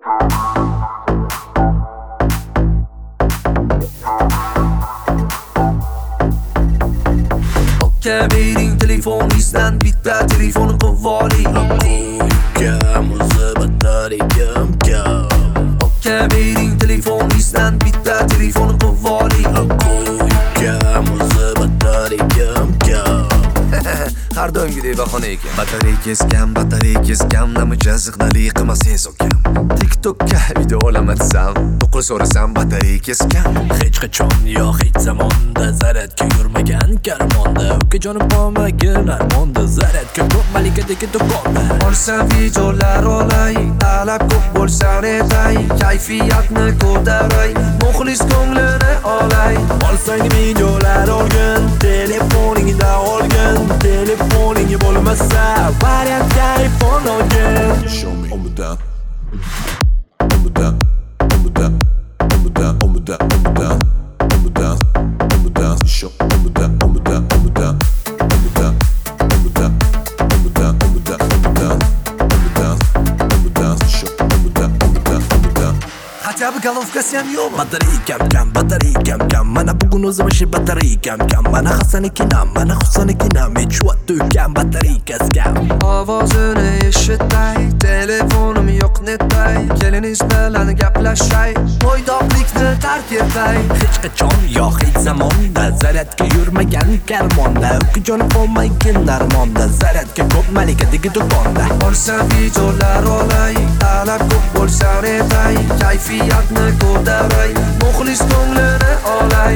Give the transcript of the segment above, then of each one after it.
Bering telefoningizdan bitta telefon qilib oling. Qo'yikam o'zi batareyam kam. Bering telefoningizdan bitta telefon qilib oling. Qo'yikam o'zi batareyam kam. Har doimgidek bahona ekan. Batareyka kam, nami jaziqnali qilmasangiz okam. TikTokka video olaman desam, to'qol so'rasam batareyka kam. Hech qachon yo hech zamonda zaryadga yurmagan karmonda. Ukajonim qolmagan armonda, zaryadga ko'p malikadagi do'konda. Olsam videolar olay, talab ko'p bo'lsa netay, kayfiyatni ko'taray, muxlis ko'nglini olay. Olsang videolar olgin, telefoningda olgin. Telefoning bo'lmasa, variantga iPhone olgin. Show me on the down. On the down. On the down. On the down. On the down. On the down. On the down. On the down. Show on the down. On the down. On the down. On the down. On the down. On the down. On the down. On the down. On the down. On the down. Show on the down. On the down. On the down. Hatya bir galovkasi ham yo'qmi? Batareyam kam. Mana bugun o'zim ishi batareyam kam. Mana Hasanikinam, mana Husanikinam, hech vaqt ukam batareykasi kam. Ovozini eshitay, telefonim yo'q netay, keliniz bilan gaplashay, bo'ydoqlikni tark etay. Hech qachon yo hech zamonda zaryadga yurmagan karmonda. Ukajonim qolmagan armonda, zaryadga ko'p malikadagi do'konda. Olsam videolar olay, talab ko'p bo'lsa netay, kayfiyatni ko'taray, muxlis ko'nglini olay.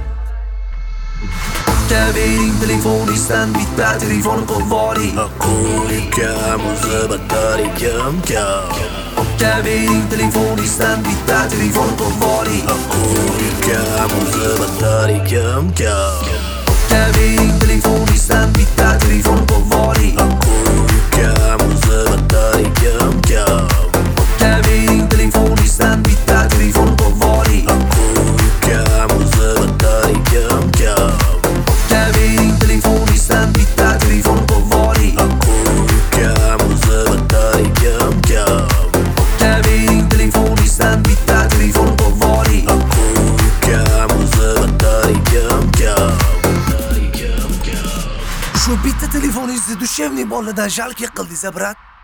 Bering telefoningizdan bitta telefon qilib oling. Qo'yikam o'zi batareyam kam. Bering telefoningizdan bitta telefon qilib oling. Qo'yikam o'zi batareyam kam. Bering telefoningizdan bitta telefon qilib oling. Qo'yikam o'zi batareyam kam. Bering telefoningizdan bitta telefon qilib oling. Qo'yikam o'zi batareyam kam. Bering telefoningizdan bitta telefon qilib oling. Qo'yikam o'zi batareyam kam. Bering telefoningizdan bitta telefon qilib oling. Qo'yikam o'zi batareyam kam. Shu bitta telefoningizni dushevniy boladan jalka qildingiz, brat.